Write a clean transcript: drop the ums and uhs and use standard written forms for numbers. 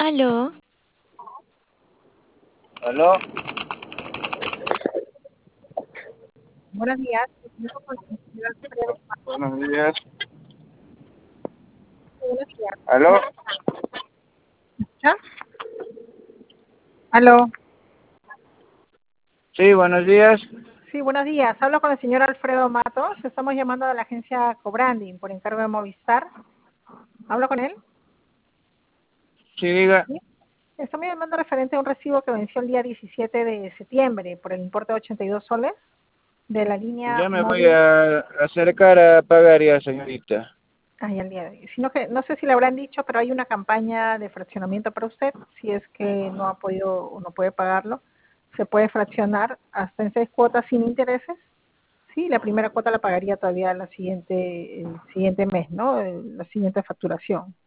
Aló, ¿Aló? Buenos días. Buenos días. Buenos días. ¿Aló? ¿Ya? Aló. Sí, buenos días. Sí, buenos días. Hablo con el señor Alfredo Matos. Estamos llamando de la agencia Cobranding por encargo de Movistar. ¿Hablo con él? Sí, diga. Sí. Estamos llamando referente a un recibo que venció el día 17 de septiembre por el importe de 82 soles de la línea Ya me voy móvil. a acercar a pagar ya, señorita. Ay, al día de hoy. Sino que no sé si le habrán dicho, pero hay una campaña de fraccionamiento para usted. Si es que no ha podido o no puede pagarlo, se puede fraccionar hasta en 6 cuotas sin intereses. Sí, la primera cuota la pagaría todavía el siguiente mes, ¿no? La siguiente facturación.